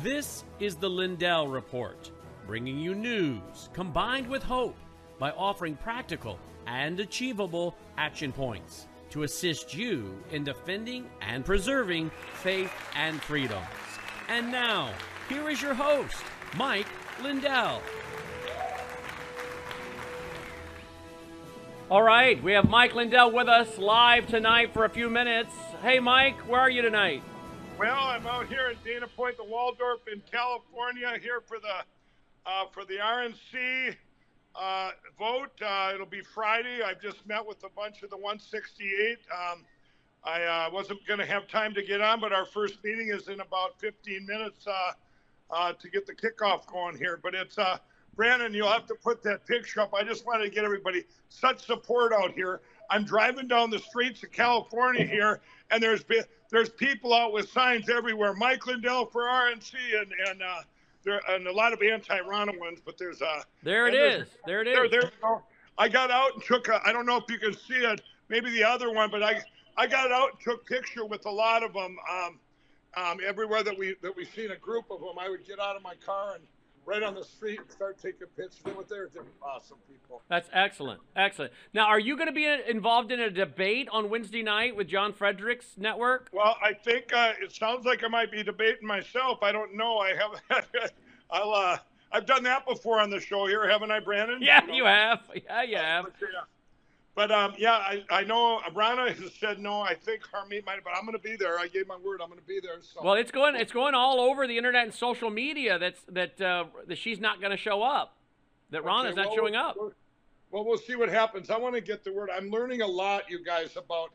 This is the Lindell Report, bringing you news combined with hope by offering practical and achievable action points to assist you in defending and preserving faith and freedoms. And now, here is your host, Mike Lindell. All right, we have Mike Lindell with us live tonight for a few minutes. Hey, Mike, where are you tonight? Well, I'm out here in Dana Point, the Waldorf in California, here for the RNC vote. It'll be Friday. I've just met with a bunch of the 168. I wasn't going to have time to get on, but our first meeting is in about 15 minutes to get the kickoff going here. But it's Brandon, you'll have to put that picture up. I just wanted to get everybody such support out here. I'm driving down the streets of California here, and there's people out with signs everywhere. Mike Lindell for RNC, and a lot of anti-Rana ones, but there's there it is. There I got out and took I don't know if you can see it, maybe the other one, but I got out and took picture with a lot of them. Everywhere that we seen a group of them, I would get out of my car and right on the street and start taking pictures. They're awesome people. That's excellent. Excellent. Now, are you going to be involved in a debate on Wednesday night with John Frederick's network? Well, I think it sounds like I might be debating myself. I don't know. I haven't. I've done that before on the show here, haven't I, Brandon? Yeah, you have. Yeah, you have. But I know Rana has said no. I think Harmeet might, but I'm going to be there. I gave my word. I'm going to be there. So. Well, it's going all over the internet and social media that she's not going to show up. That Rana's not showing up. Well, we'll see what happens. I want to get the word. I'm learning a lot, you guys, about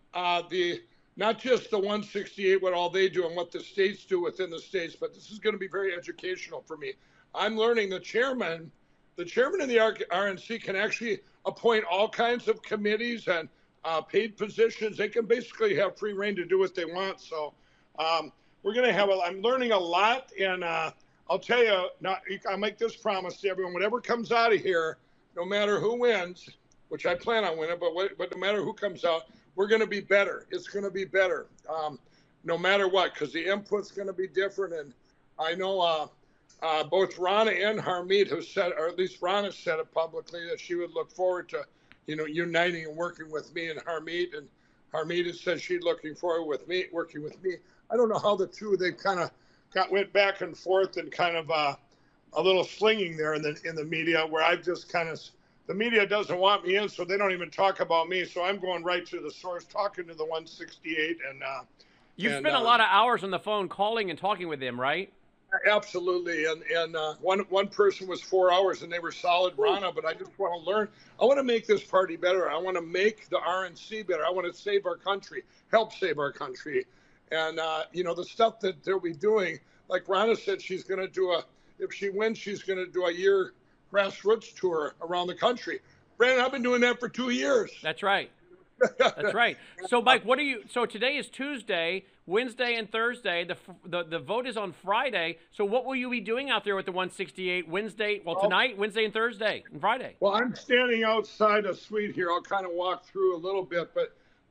not just the 168, what all they do and what the states do within the states, but this is going to be very educational for me. I'm learning the chairman of the RNC can actually appoint all kinds of committees and paid positions. They can basically have free reign to do what they want. So we're going to have I'm learning a lot. And I'll tell you, I'll make this promise to everyone, whatever comes out of here, no matter who wins, which I plan on winning, but no matter who comes out, we're going to be better. It's going to be better no matter what, because the input's going to be different. And I know both Rana and Harmeet have said, or at least Rana said it publicly, that she would look forward to, uniting and working with me and Harmeet. And Harmeet has said she's looking forward working with me. I don't know how the two, they kind of went back and forth and kind of a little slinging there in the media, where I've just kind of, the media doesn't want me in, so they don't even talk about me. So I'm going right to the source, talking to the 168. And you've spent a lot of hours on the phone calling and talking with them, right? Absolutely, and one person was 4 hours, and they were solid, Rana. But I just want to learn. I want to make this party better. I want to make the RNC better. I want to save our country, help save our country, and the stuff that they'll be doing. Like Rana said, she's going to do if she wins, she's going to do a year grassroots tour around the country. Brandon, I've been doing that for 2 years. That's right. That's right. So, Mike, so today is Tuesday, Wednesday, and Thursday. The vote is on Friday. So what will you be doing out there with the 168 tonight, Wednesday, and Thursday, and Friday? Well, I'm standing outside a suite here. I'll kind of walk through a little bit, but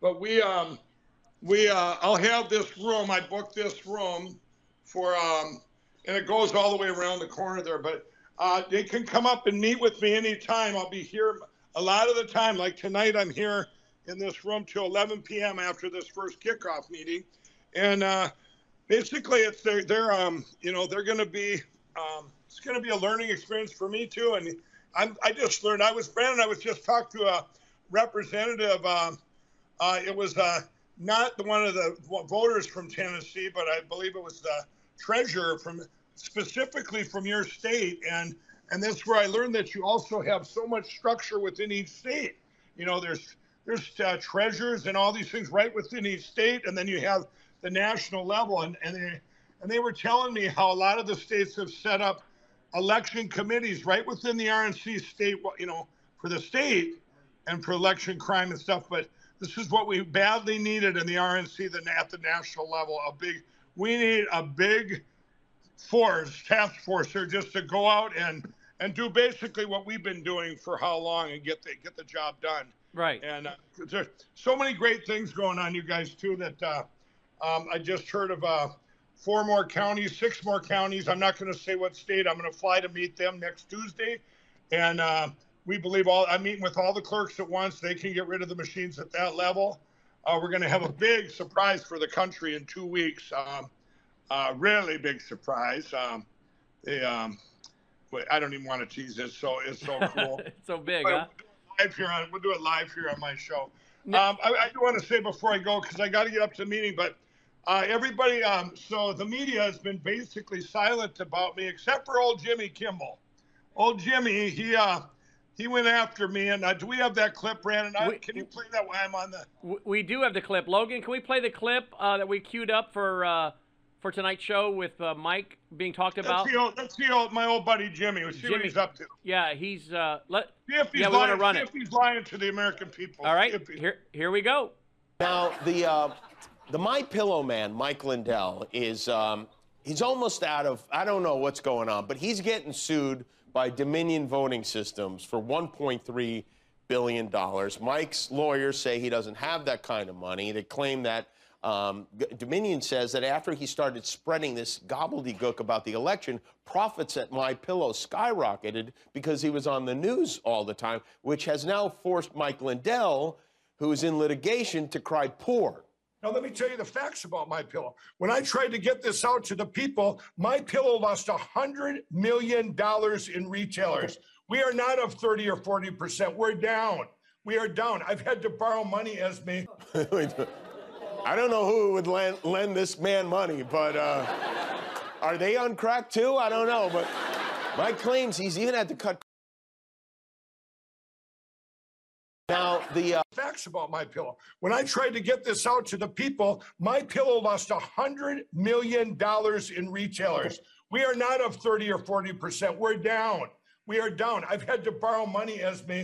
I'll have this room. I booked this room for, and it goes all the way around the corner there, but they can come up and meet with me anytime. I'll be here a lot of the time. Like tonight, I'm here in this room till 11 p.m. after this first kickoff meeting, and basically it's they're going to be it's going to be a learning experience for me too. And I just learned. I was just talking to a representative. It was not one of the voters from Tennessee, but I believe it was the treasurer specifically from your state, and that's where I learned that you also have so much structure within each state. There's treasurers and all these things right within each state, and then you have the national level. And they were telling me how a lot of the states have set up election committees right within the RNC state, for the state and for election crime and stuff. But this is what we badly needed in the RNC at the national level. We need a big task force here just to go out and do basically what we've been doing for how long and get the job done. Right. And there's so many great things going on, you guys, too, that I just heard of 4 more counties, 6 more counties. I'm not going to say what state. I'm going to fly to meet them next Tuesday. And we believe I'm meeting with all the clerks at once. They can get rid of the machines at that level. We're going to have a big surprise for the country in 2 weeks. Really big surprise. I don't even want to tease it. It's so cool. It's so big, but huh? We'll do it live here on my show. I do want to say before I go, because I got to get up to the meeting, but everybody, so the media has been basically silent about me, except for old Jimmy Kimmel. Old Jimmy, he went after me, and do we have that clip, Brandon? Can you play that while I'm on the? We do have the clip. Logan, can we play the clip that we queued up for tonight's show with Mike being talked about? Let's see my old buddy Jimmy. Let's see what he's up to. Yeah, he's we want to run it. If he's lying to the American people. All right, here we go. Now the MyPillow man, Mike Lindell, is he's almost out of, I don't know what's going on, but he's getting sued by Dominion Voting Systems for $1.3 billion. Mike's lawyers say he doesn't have that kind of money. They claim that Dominion says that after he started spreading this gobbledygook about the election, profits at MyPillow skyrocketed because he was on the news all the time, which has now forced Mike Lindell, who is in litigation, to cry poor. Now, let me tell you the facts about MyPillow. When I tried to get this out to the people, MyPillow lost $100 million in retailers. We are not up 30 or 40%. We're down. We are down. I've had to borrow money, Esme. I don't know who would lend this man money, but are they on crack too? I don't know, but Mike claims he's even had to cut. Now, the facts about MyPillow. When I tried to get this out to the people, MyPillow lost $100 million in retailers. We are not up 30 or 40%. We're down. We are down. I've had to borrow money, Esme.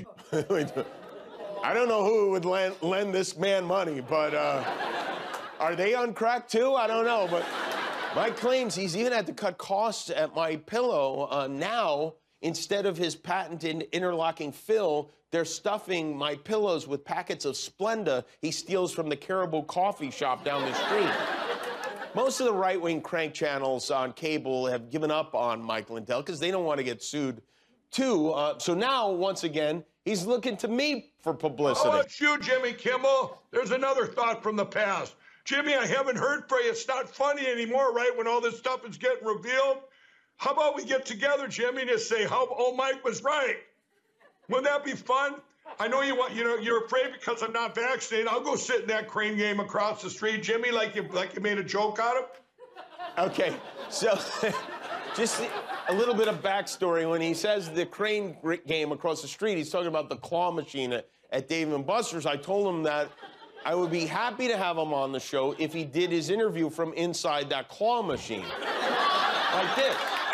I don't know who would lend this man money, but are they on crack too? I don't know, but Mike claims he's even had to cut costs at MyPillow now. Instead of his patented interlocking fill, they're stuffing MyPillows with packets of Splenda he steals from the Caribou coffee shop down the street. Most of the right-wing crank channels on cable have given up on Mike Lindell because they don't want to get sued too. So now, once again, he's looking to me for publicity. Oh, it's you, Jimmy Kimmel. There's another thought from the past. Jimmy, I haven't heard from you. It's not funny anymore, right, when all this stuff is getting revealed? How about we get together, Jimmy, to say how Mike was right? Wouldn't that be fun? I know you're afraid because I'm not vaccinated. I'll go sit in that crane game across the street, Jimmy, like you made a joke out of. Okay, so just a little bit of backstory. When he says the crane game across the street, he's talking about the claw machine at Dave & Buster's. I told him that I would be happy to have him on the show if he did his interview from inside that claw machine, like this.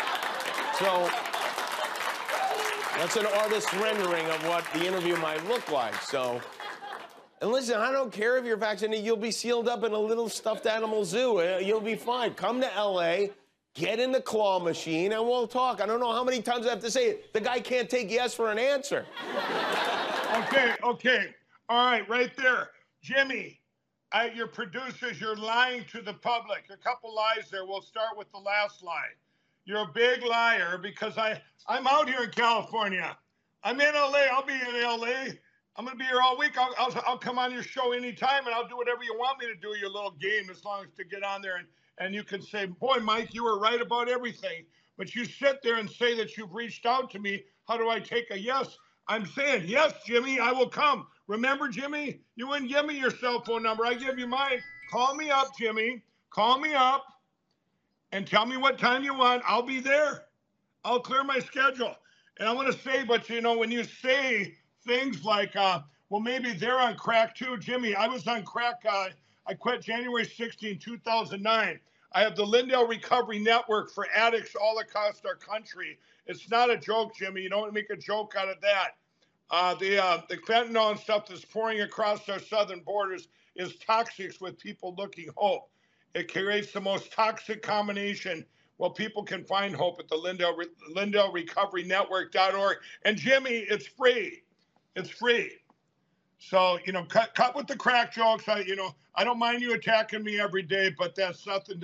So that's an artist's rendering of what the interview might look like. So, and listen, I don't care if you're vaccinated. You'll be sealed up in a little stuffed animal zoo. You'll be fine. Come to L.A., get in the claw machine, and we'll talk. I don't know how many times I have to say it. The guy can't take yes for an answer. Okay. All right there. Jimmy, your producers, you're lying to the public. A couple lies there. We'll start with the last lie. You're a big liar because I'm out here in California. I'm in LA. I'll be in LA. I'm going to be here all week. I'll come on your show anytime, and I'll do whatever you want me to do, your little game, as long as to get on there and you can say, boy, Mike, you were right about everything. But you sit there and say that you've reached out to me. How do I take a yes? I'm saying, yes, Jimmy, I will come. Remember, Jimmy, you wouldn't give me your cell phone number. I give you mine. Call me up, Jimmy. Call me up. And tell me what time you want. I'll be there. I'll clear my schedule. And I want to say, but when you say things like, well, maybe they're on crack too, Jimmy, I was on crack. I quit January 16, 2009. I have the Lindell Recovery Network for addicts all across our country. It's not a joke, Jimmy. You don't make a joke out of that. The fentanyl and stuff that's pouring across our southern borders is toxic with people looking hope. It creates the most toxic combination. Well, people can find hope at the Lindell Recovery Network.org. And Jimmy, it's free. It's free. So, cut with the crack jokes. I don't mind you attacking me every day, but that's nothing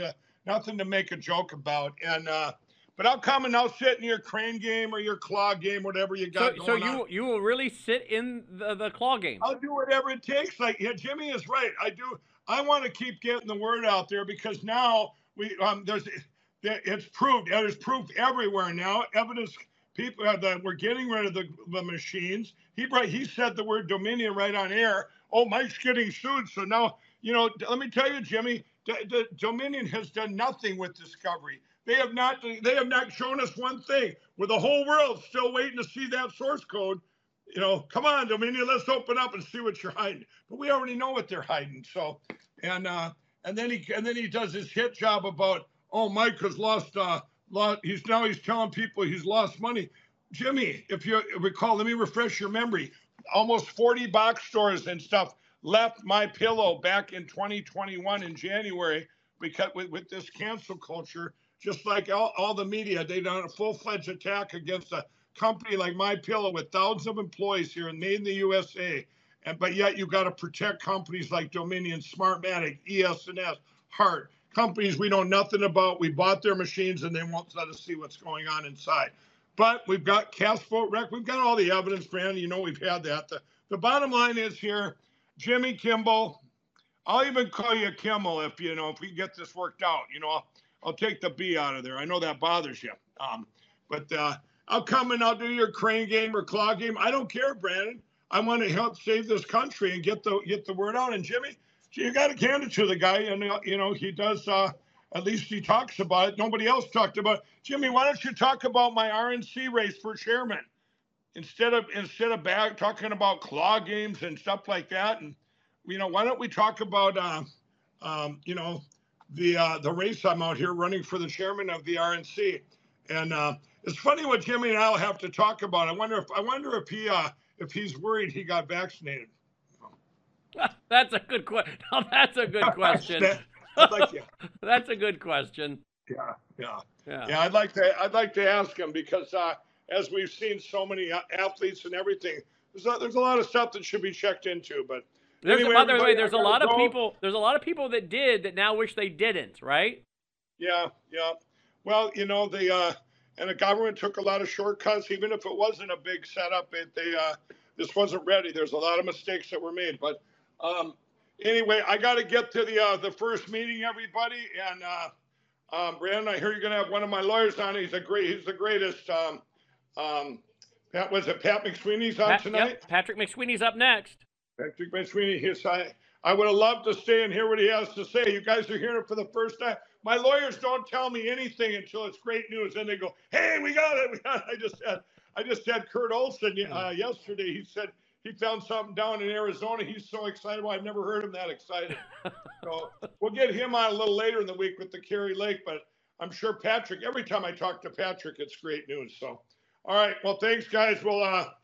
nothing to make a joke about. And but I'll come and I'll sit in your crane game or your claw game, whatever you got going on. So you will really sit in the claw game? I'll do whatever it takes. Like, yeah, Jimmy is right. I want to keep getting the word out there, because now it's proved. There's proof everywhere now. Evidence. People that we're getting rid of the machines. He said the word Dominion right on air. Oh, Mike's getting sued. So now, let me tell you, Jimmy, the Dominion has done nothing with Discovery. They have not shown us one thing. With the whole world still waiting to see that source code. Come on, Dominion, let's open up and see what you're hiding. But we already know what they're hiding. So, and then he does his hit job about, oh, Mike has lost. He's telling people he's lost money. Jimmy, if you recall, let me refresh your memory. Almost 40 box stores and stuff left MyPillow back in 2021 in January, because with this cancel culture, just like all the media, they've done a full-fledged attack against a company like MyPillow with thousands of employees here and made in the USA. But yet you got to protect companies like Dominion, Smartmatic, ES&S, Hart, companies we know nothing about. We bought their machines and they won't let us see what's going on inside. But we've got cast vote rec. We've got all the evidence, Brandon. We've had that. The bottom line is here, Jimmy Kimball. I'll even call you Kimmel if we get this worked out. I'll take the B out of there. I know that bothers you. But I'll come and I'll do your crane game or claw game. I don't care, Brandon. I want to help save this country and get the word out. And Jimmy, you got to hand it to the guy, and he does. At least he talks about it. Nobody else talked about it. Jimmy, why don't you talk about my RNC race for chairman instead of talking about claw games and stuff like that? And why don't we talk about the race I'm out here running for the chairman of the RNC? And it's funny what Jimmy and I'll have to talk about. I wonder if he's worried he got vaccinated. That's a good question. No, that's a good question. That's a good question. Yeah. I'd like to ask him, because as we've seen so many athletes and everything, there's a lot of stuff that should be checked into. But by the way, there's a lot of people. There's a lot of people that did that now wish they didn't. Right? Yeah. Well, the government took a lot of shortcuts, even if it wasn't a big setup. This wasn't ready. There's a lot of mistakes that were made, but. Anyway, I got to get to the first meeting, everybody. And Brandon, I hear you're going to have one of my lawyers on. He's the greatest. Pat McSweeney's on tonight? Yep, Patrick McSweeney's up next. Patrick McSweeney. I would have loved to stay and hear what he has to say. You guys are hearing it for the first time. My lawyers don't tell me anything until it's great news. Then they go, "Hey, we got it. I just had Kurt Olson yesterday. He said he found something down in Arizona. He's so excited. Well, I've never heard him that excited. So we'll get him on a little later in the week with the Kerry Lake. But I'm sure Patrick, every time I talk to Patrick, it's great news. So, all right. Well, thanks, guys. We'll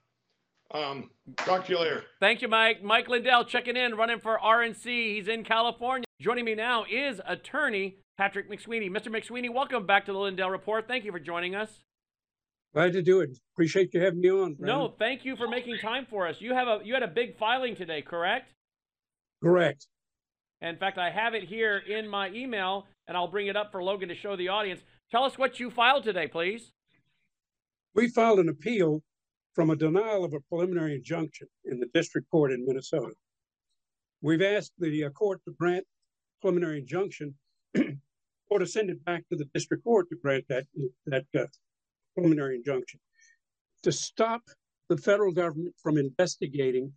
talk to you later. Thank you, Mike. Mike Lindell checking in, running for RNC. He's in California. Joining me now is attorney Patrick McSweeney. Mr. McSweeney, welcome back to the Lindell Report. Thank you for joining us. Glad to do it. Appreciate you having me on, Brandon. No, thank you for making time for us. You had a big filing today, correct? Correct. In fact, I have it here in my email, and I'll bring it up for Logan to show the audience. Tell us what you filed today, please. We filed an appeal from a denial of a preliminary injunction in the district court in Minnesota. We've asked the court to grant preliminary injunction or to send it back to the district court to grant that preliminary injunction to stop the federal government from investigating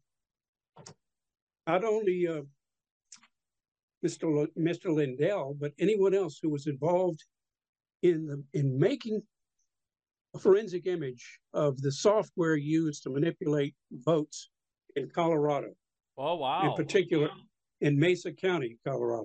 not only Mr. Lindell, but anyone else who was involved in making a forensic image of the software used to manipulate votes in Colorado. Oh, wow. In particular, in Mesa County, Colorado.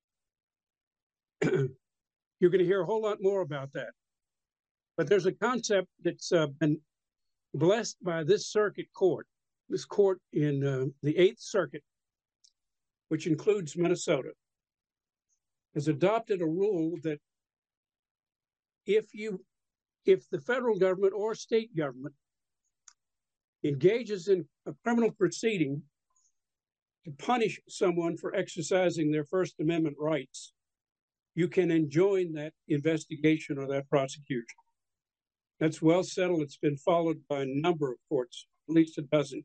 You're going to hear a whole lot more about that. But there's a concept that's been blessed by this circuit court, this court in the 8th Circuit, which includes Minnesota, has adopted a rule that if the federal government or state government engages in a criminal proceeding to punish someone for exercising their First Amendment rights, you can enjoin that investigation or that prosecution. That's well settled. It's been followed by a number of courts, at least a dozen.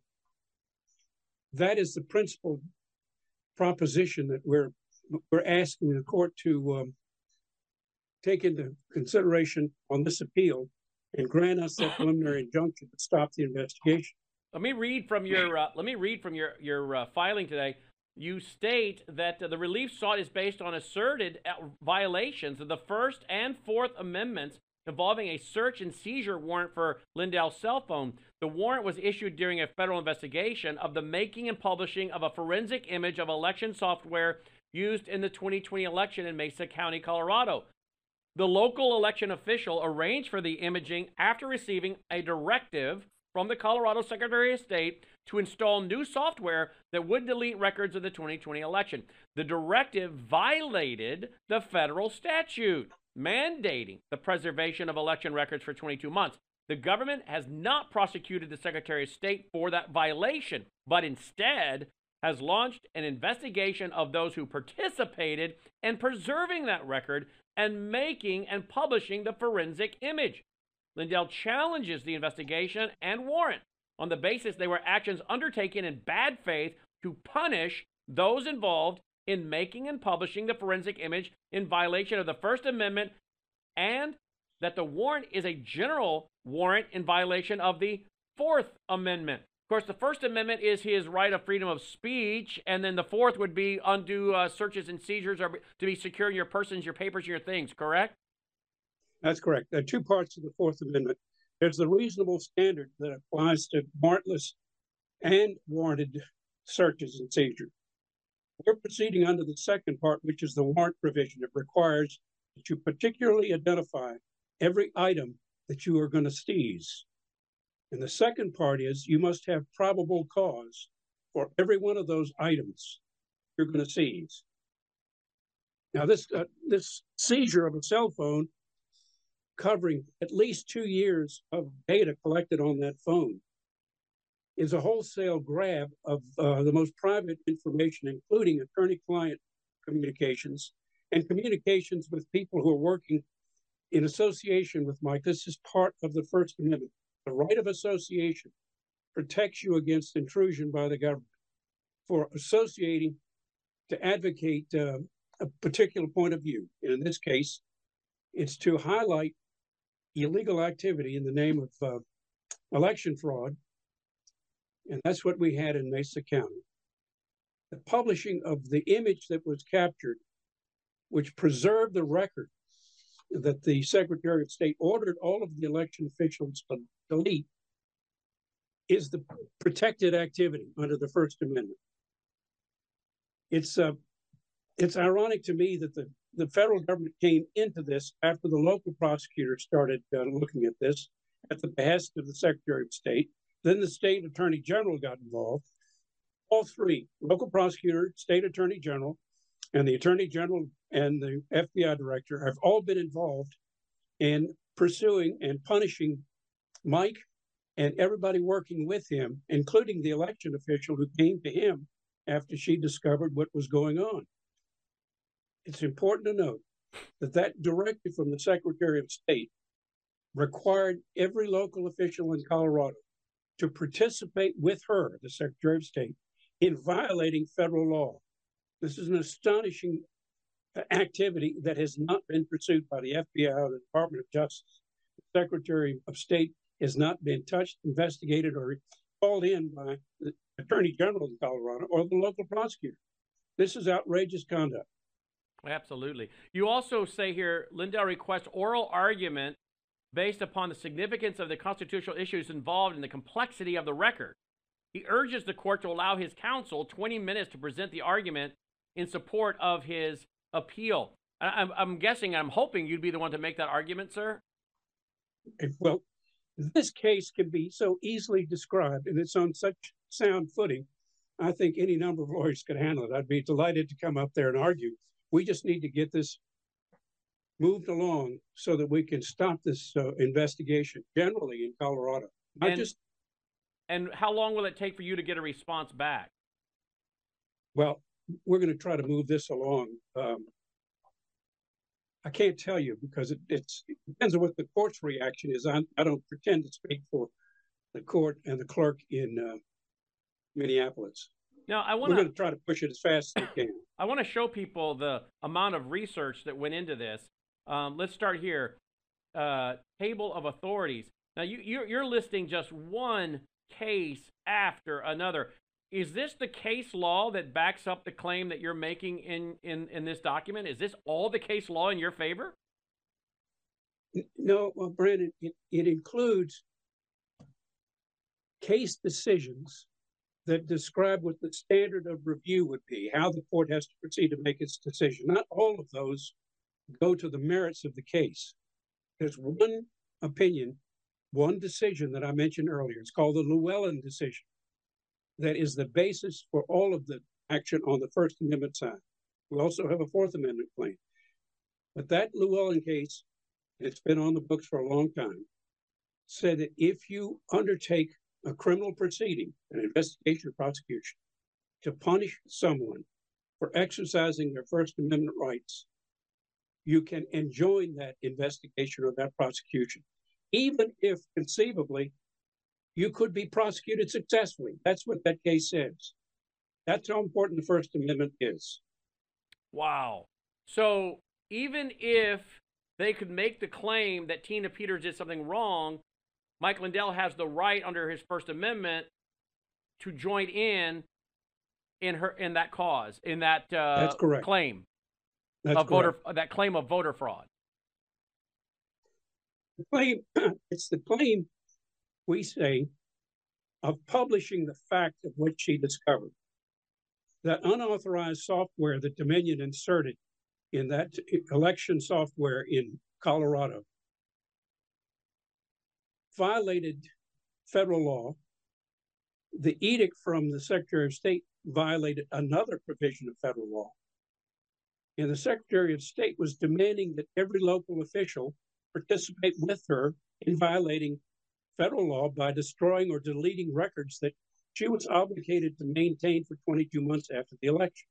That is the principal proposition that we're asking the court to take into consideration on this appeal and grant us that preliminary injunction to stop the investigation. Let me read from your filing today. You state that the relief sought is based on asserted violations of the First and Fourth Amendments involving a search and seizure warrant for Lindell's cell phone. The warrant was issued during a federal investigation of the making and publishing of a forensic image of election software used in the 2020 election in Mesa County, Colorado. The local election official arranged for the imaging after receiving a directive from the Colorado Secretary of State to install new software that would delete records of the 2020 election. The directive violated the federal statute mandating the preservation of election records for 22 months. The government has not prosecuted the Secretary of State for that violation, but instead has launched an investigation of those who participated in preserving that record and making and publishing the forensic image. Lindell challenges the investigation and warrant on the basis they were actions undertaken in bad faith to punish those involved in making and publishing the forensic image in violation of the First Amendment, and that the warrant is a general warrant in violation of the Fourth Amendment. Of course, the First Amendment is his right of freedom of speech, and then the Fourth would be undue searches and seizures or to be securing your persons, your papers, your things, correct? That's correct. There are two parts of the Fourth Amendment. There's the reasonable standard that applies to warrantless and warranted searches and seizures. We're proceeding under the second part, which is the warrant provision. It requires that you particularly identify every item that you are going to seize. And the second part is you must have probable cause for every one of those items you're going to seize. Now, this seizure of a cell phone covering at least 2 years of data collected on that phone is a wholesale grab of the most private information, including attorney-client communications and communications with people who are working in association with Mike. This is part of the First Amendment. The right of association protects you against intrusion by the government for associating to advocate a particular point of view. And in this case, it's to highlight illegal activity in the name of election fraud. And that's what we had in Mesa County. The publishing of the image that was captured, which preserved the record that the Secretary of State ordered all of the election officials to delete, is the protected activity under the First Amendment. It's ironic to me that the federal government came into this after the local prosecutors started looking at this at the behest of the Secretary of State. Then the state attorney general got involved. All three, local prosecutor, state attorney general, and the attorney general and the FBI director have all been involved in pursuing and punishing Mike and everybody working with him, including the election official who came to him after she discovered what was going on. It's important to note that that directive from the Secretary of State required every local official in Colorado to participate with her, the Secretary of State, in violating federal law. This is an astonishing activity that has not been pursued by the FBI or the Department of Justice. The Secretary of State has not been touched, investigated, or called in by the Attorney General of Colorado or the local prosecutor. This is outrageous conduct. Absolutely. You also say here, Lindell requests oral argument based upon the significance of the constitutional issues involved and the complexity of the record. He urges the court to allow his counsel 20 minutes to present the argument in support of his appeal. I'm guessing, I'm hoping you'd be the one to make that argument, sir? Well, this case can be so easily described, and it's on such sound footing, I think any number of lawyers could handle it. I'd be delighted to come up there and argue. We just need to get this moved along so that we can stop this investigation generally in Colorado. And how long will it take for you to get a response back? Well, we're going to try to move this along I can't tell you because it depends on what the court's reaction is. I don't pretend to speak for the court and the clerk in Minneapolis. Now, We're going to try to push it as fast as we can. I want to show people the amount of research that went into this. Let's start here. Table of authorities. Now, you're listing just one case after another. Is this the case law that backs up the claim that you're making in this document? Is this all the case law in your favor? No, well, Brandon, it includes case decisions that describe what the standard of review would be, how the court has to proceed to make its decision. Not all of those go to the merits of the case. There's one opinion, one decision that I mentioned earlier. It's called the Llewellyn decision. That is the basis for all of the action on the First Amendment side. We also have a Fourth Amendment claim. But that Llewellyn case, it's been on the books for a long time, said that if you undertake a criminal proceeding, an investigation or prosecution, to punish someone for exercising their First Amendment rights, you can enjoin that investigation or that prosecution, even if conceivably you could be prosecuted successfully. That's what that case says. That's how important the First Amendment is. Wow. So even if they could make the claim that Tina Peters did something wrong, Mike Lindell has the right under his First Amendment to join in that cause, in that That's correct. claim. That's correct. That claim of voter fraud. The claim, it's the claim, we say, of publishing the fact of what she discovered. That unauthorized software that Dominion inserted in that election software in Colorado violated federal law. The edict from the Secretary of State violated another provision of federal law. And the Secretary of State was demanding that every local official participate with her in violating federal law by destroying or deleting records that she was obligated to maintain for 22 months after the election.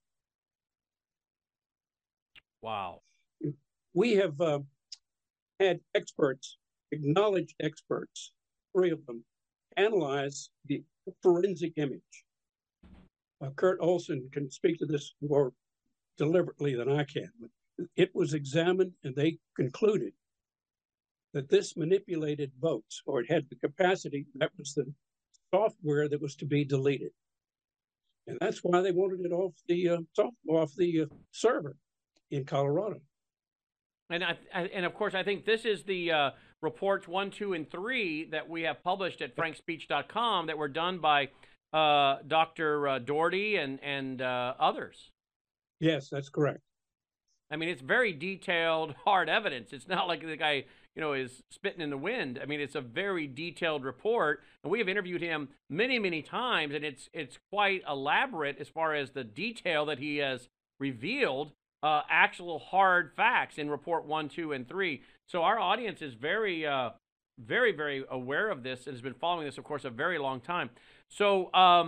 Wow. We have had experts, acknowledged experts, 3 of them, analyze the forensic image. Kurt Olson can speak to this more deliberately than I can. But it was examined and they concluded that this manipulated votes, or it had the capacity, that was the software that was to be deleted. And that's why they wanted it off the server in Colorado. And of course, I think this is the reports 1, 2, and 3 that we have published at frankspeech.com that were done by Dr. Doherty and others. Yes, that's correct. I mean, it's very detailed, hard evidence. It's not like the guy, is spitting in the wind. I mean, it's a very detailed report, and we have interviewed him many, many times, and it's quite elaborate as far as the detail that he has revealed, actual hard facts in report 1, 2, and 3. So our audience is very, very, very aware of this and has been following this, of course, a very long time. So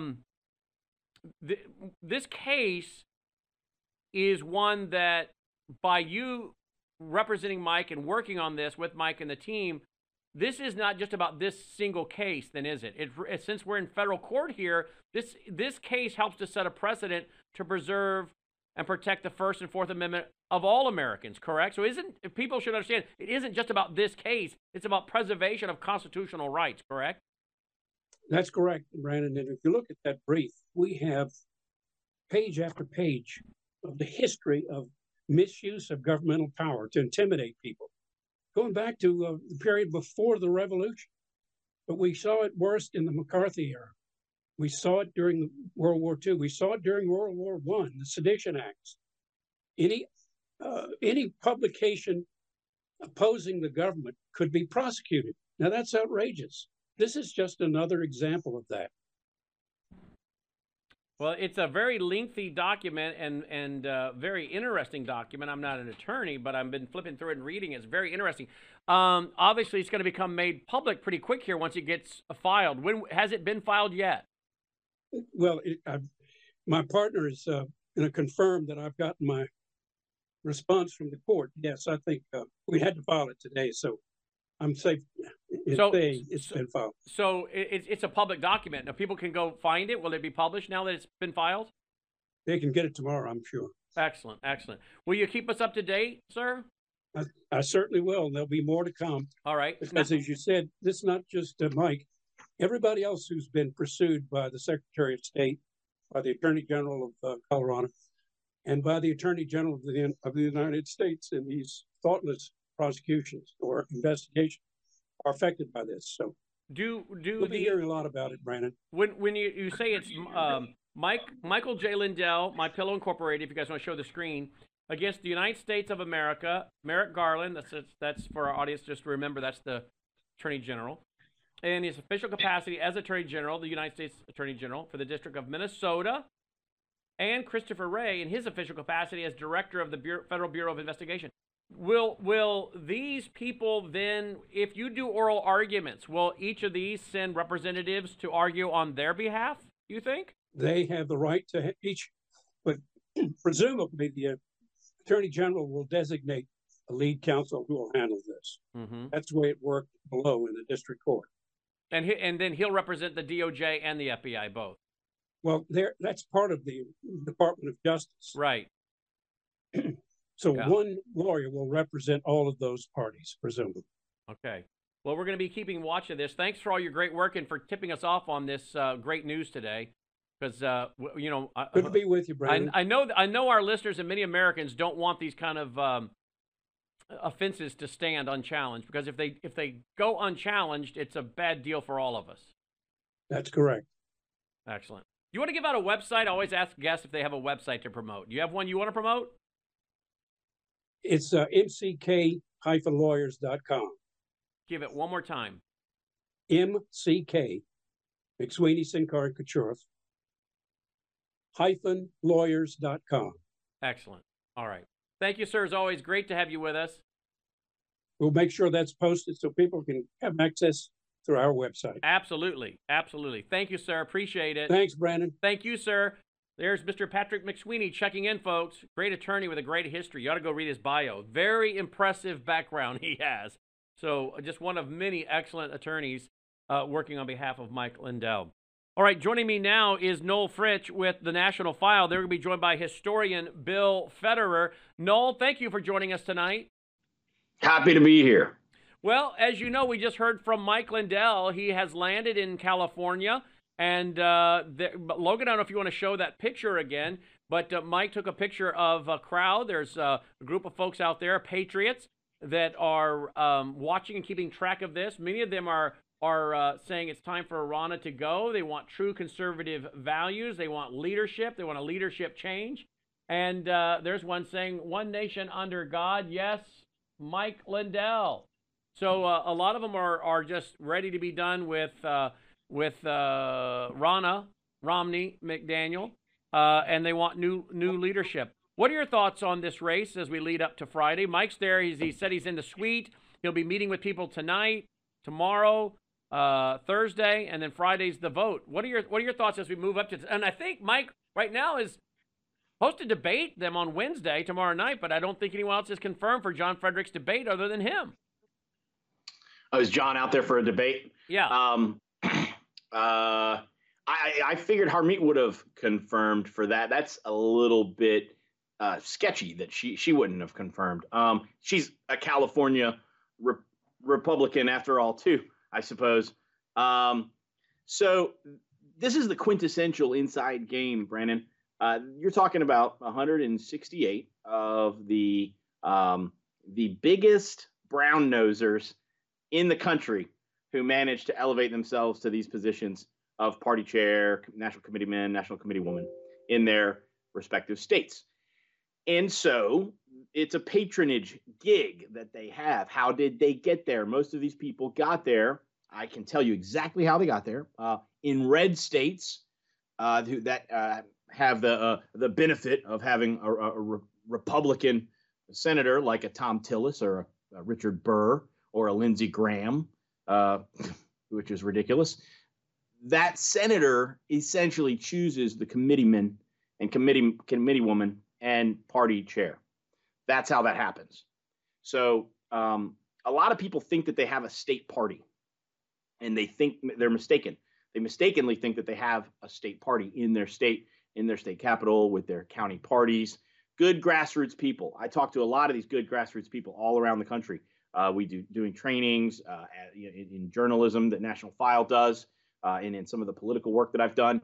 this case is one that, by you representing Mike and working on this with Mike and the team, this is not just about this single case, then, is it? Since we're in federal court here, this case helps to set a precedent to preserve and protect the First and Fourth Amendment of all Americans, correct? So people should understand, it isn't just about this case, it's about preservation of constitutional rights, correct? That's correct, Brandon. And if you look at that brief, we have page after page of the history of misuse of governmental power to intimidate people, going back to the period before the revolution. But we saw it worst in the McCarthy era. We saw it during World War II. We saw it during World War I, the Sedition Acts. Any publication opposing the government could be prosecuted. Now, that's outrageous. This is just another example of that. Well, it's a very lengthy document and very interesting document. I'm not an attorney, but I've been flipping through it and reading it. It's very interesting. Obviously, it's going to become made public pretty quick here once it gets filed. When has it been filed yet? Well, my partner is going to confirm that I've gotten response from the court, yes, I think we had to file it today, so I'm safe. It's been filed. So it's a public document. Now people can go find it. Will it be published now that it's been filed? They can get it tomorrow, I'm sure. Excellent, excellent. Will you keep us up to date, sir? I certainly will, and there'll be more to come. All right. Because as you said, this is not just Mike. Everybody else who's been pursued by the Secretary of State, by the Attorney General of Colorado, and by the Attorney General of the United States in these thoughtless prosecutions or investigations are affected by this. So we'll be hearing a lot about it, Brandon. When you say it's Michael J. Lindell, My Pillow Incorporated, if you guys want to show the screen, against the United States of America, Merrick Garland, that's for our audience, just to remember, that's the Attorney General, in his official capacity as Attorney General, the United States Attorney General for the District of Minnesota, and Christopher Wray in his official capacity as Director of the Federal Bureau of Investigation. Will these people then, if you do oral arguments, will each of these send representatives to argue on their behalf, you think? They have the right to each, but presumably the Attorney General will designate a lead counsel who will handle this. Mm-hmm. That's the way it worked below in the district court. And then he'll represent the DOJ and the FBI both. Well, that's part of the Department of Justice. Right. So one lawyer will represent all of those parties, presumably. Okay. Well, we're going to be keeping watch of this. Thanks for all your great work and for tipping us off on this great news today. Because good to be with you, Brandon. I know our listeners and many Americans don't want these kind of offenses to stand unchallenged, because if they go unchallenged, it's a bad deal for all of us. That's correct. Excellent. You want to give out a website? I always ask guests if they have a website to promote. Do you have one you want to promote? It's mck-lawyers.com. Give it one more time. MCK, McSweeney, Sincar, Couture, -lawyers.com. Excellent. All right. Thank you, sir. As always, great to have you with us. We'll make sure that's posted so people can have access through our website. Absolutely. Absolutely. Thank you, sir. Appreciate it. Thanks, Brandon. Thank you, sir. There's Mr. Patrick McSweeney checking in, folks. Great attorney with a great history. You ought to go read his bio. Very impressive background he has. So just one of many excellent attorneys working on behalf of Mike Lindell. All right, joining me now is Noel Fritsch with the National File. They're going to be joined by historian Bill Federer. Noel, thank you for joining us tonight. Happy to be here. Well, as you know, we just heard from Mike Lindell. He has landed in California. And Logan, I don't know if you want to show that picture again, but Mike took a picture of a crowd. There's a group of folks out there, patriots, that are watching and keeping track of this. Many of them are saying it's time for Ronna to go. They want true conservative values. They want leadership. They want a leadership change. And there's one saying, "One nation under God." Yes, Mike Lindell. So a lot of them are just ready to be done with Ronna Romney McDaniel, and they want new leadership. What are your thoughts on this race as we lead up to Friday? Mike's there. He said he's in the suite. He'll be meeting with people tonight, tomorrow, Thursday, and then Friday's the vote. What are your thoughts as we move up to? And I think Mike right now is supposed to debate them on Wednesday, tomorrow night, but I don't think anyone else is confirmed for John Frederick's debate other than him. Oh, is John out there for a debate? Yeah. I figured Harmeet would have confirmed for that. That's a little bit sketchy that she wouldn't have confirmed. She's a California Republican after all, too, I suppose. So this is the quintessential inside game, Brandon. You're talking about 168 of the biggest brown nosers in the country who managed to elevate themselves to these positions of party chair, national committeeman, national committeewoman in their respective states. And so it's a patronage gig that they have. How did they get there? Most of these people got there. I can tell you exactly how they got there. In red states that have the benefit of having a Republican senator like a Tom Tillis or a Richard Burr or a Lindsey Graham, which is ridiculous. That senator essentially chooses the committeeman and committeewoman and party chair. That's how that happens. So a lot of people think that they have a state party, and they think they're mistaken. They mistakenly think that they have a state party in their state capital with their county parties. Good grassroots people. I talk to a lot of these good grassroots people all around the country. We doing trainings in journalism that National File does, and in some of the political work that I've done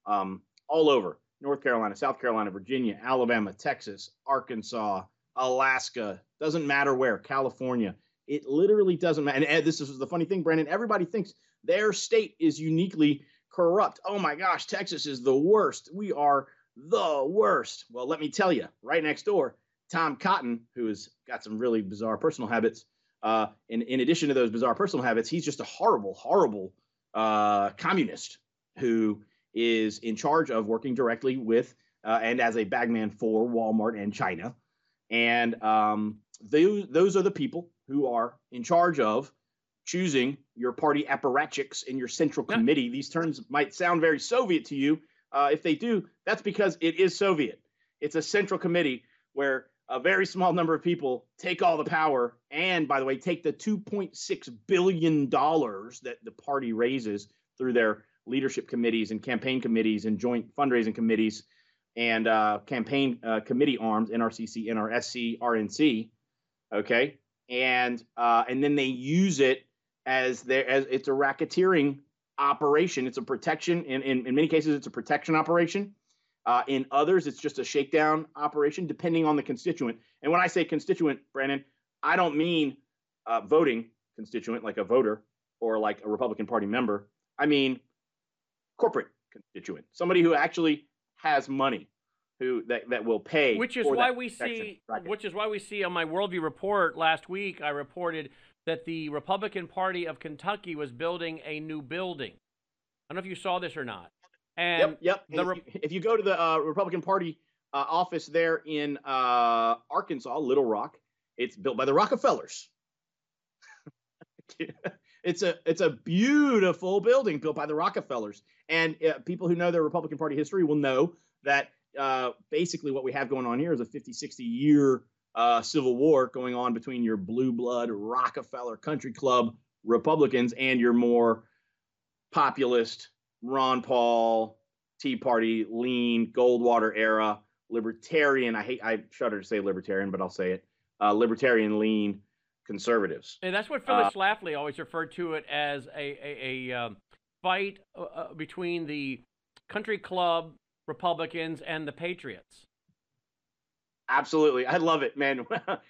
all over North Carolina, South Carolina, Virginia, Alabama, Texas, Arkansas, Alaska, doesn't matter where, California. It literally doesn't matter. And this is the funny thing, Brandon. Everybody thinks their state is uniquely corrupt. Oh my gosh, Texas is the worst. We are the worst. Well, let me tell you, right next door, Tom Cotton, who has got some really bizarre personal habits. In addition to those bizarre personal habits, he's just a horrible, horrible communist who is in charge of working directly with and as a bagman for Walmart and China. And those are the people who are in charge of choosing your party apparatchiks in your central committee. These terms might sound very Soviet to you. If they do, that's because it is Soviet. It's a central committee where a very small number of people take all the power and, by the way, take the $2.6 billion that the party raises through their leadership committees and campaign committees and joint fundraising committees and campaign committee arms, NRCC, NRSC, RNC, okay? And then they use it as it's a racketeering operation. It's a protection. In many cases, it's a protection operation. In others, it's just a shakedown operation, depending on the constituent. And when I say constituent, Brandon, I don't mean voting constituent, like a voter or like a Republican Party member. I mean corporate constituent, somebody who actually has money, that will pay. Which is why we see on my Worldview report last week, I reported that the Republican Party of Kentucky was building a new building. I don't know if you saw this or not. And yep. If you go to the Republican Party office there in Arkansas, Little Rock, it's built by the Rockefellers. It's a beautiful building built by the Rockefellers. And people who know their Republican Party history will know that basically what we have going on here is a 50, 60-year civil war going on between your blue blood Rockefeller Country Club Republicans and your more populist Ron Paul, Tea Party, lean, Goldwater era, libertarian. I shudder to say libertarian, but I'll say it. Libertarian, lean conservatives. And that's what Phyllis Schlafly always referred to it as a fight between the country club Republicans and the Patriots. Absolutely. I love it, man.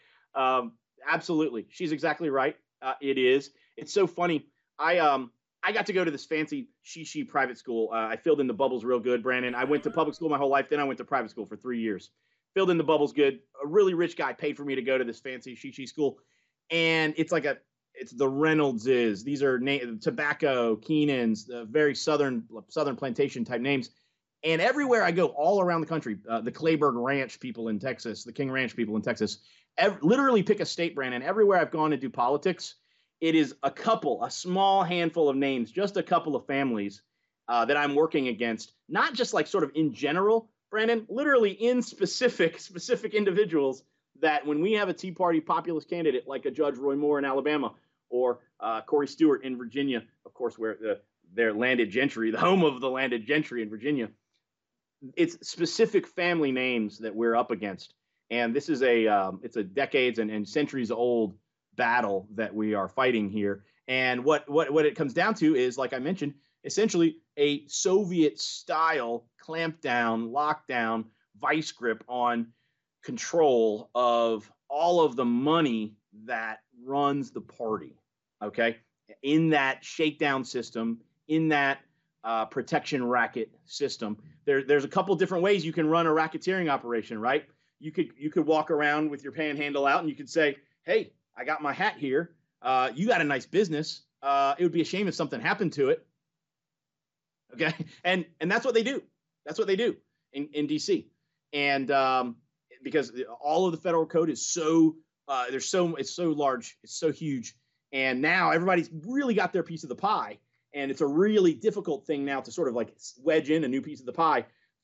Absolutely. She's exactly right. It is. It's so funny. I got to go to this fancy she private school. I filled in the bubbles real good, Brandon. I went to public school my whole life. Then I went to private school for 3 years. Filled in the bubbles good. A really rich guy paid for me to go to this fancy she school. And it's the Reynoldses. These are Tobacco, Keenan's, very southern plantation type names. And everywhere I go, all around the country, the Clayburgh Ranch people in Texas, the King Ranch people in Texas, literally pick a state, Brandon. Everywhere I've gone to do politics, it is a small handful of names, just a couple of families that I'm working against, not just like sort of in general, Brandon, literally in specific individuals that when we have a Tea Party populist candidate like a Judge Roy Moore in Alabama or Corey Stewart in Virginia, of course, where their landed gentry, the home of the landed gentry in Virginia, it's specific family names that we're up against. And this is it's a decades and centuries old battle that we are fighting here. And what it comes down to is, like I mentioned, essentially a Soviet style clampdown, lockdown, vice grip on control of all of the money that runs the party. Okay. In that shakedown system, in that protection racket system, there's a couple different ways you can run a racketeering operation, right? You could walk around with your panhandle out and you could say, hey, I got my hat here. You got a nice business. It would be a shame if something happened to it. Okay. And that's what they do. That's what they do in DC. And because all of the federal code is it's so large, it's so huge. And now everybody's really got their piece of the pie. And it's a really difficult thing now to sort of like wedge in a new piece of the pie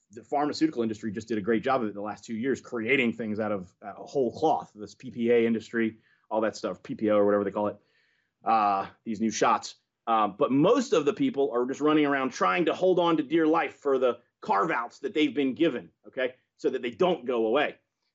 the pharmaceutical industry just did a great job of it the last 2 years, creating things out of whole cloth. This PPA industry, all that stuff, PPO or whatever they call it, these new shots. But most of the people are just running around trying to hold on to dear life for the carve-outs that they've been given, okay, so that they don't go away.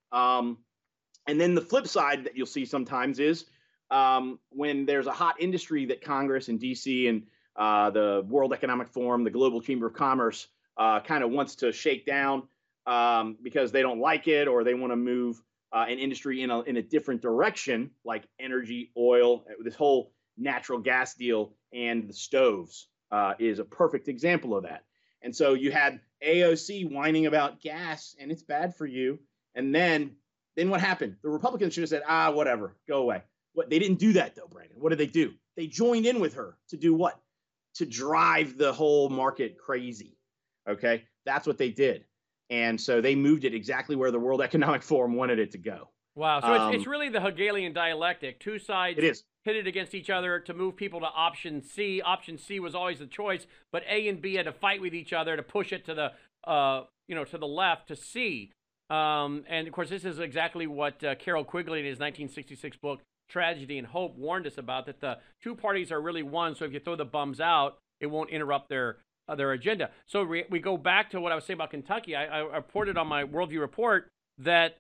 And then the flip side that you'll see sometimes is when there's a hot industry that Congress and DC and the World Economic Forum, the Global Chamber of Commerce kind of wants to shake down because they don't like it or they want to move an industry in a different direction, like energy, oil, this whole natural gas deal and the stoves is a perfect example of that. And so you had AOC whining about gas and it's bad for you. And then what happened? The Republicans should have said, whatever, go away. What they didn't do that though, Brandon. What did they do? They joined in with her to do what? To drive the whole market crazy. Okay, that's what they did. And so they moved it exactly where the World Economic Forum wanted it to go. Wow. So it's really the Hegelian dialectic. Two sides pitted against each other to move people to option C. Option C was always the choice, but A and B had to fight with each other to push it to the, to the left, to C. And of course, this is exactly what Carroll Quigley in his 1966 book, Tragedy and Hope, warned us about, that the two parties are really one. So if you throw the bums out, it won't interrupt their agenda. So we go back to what I was saying about Kentucky. I reported on my Worldview report that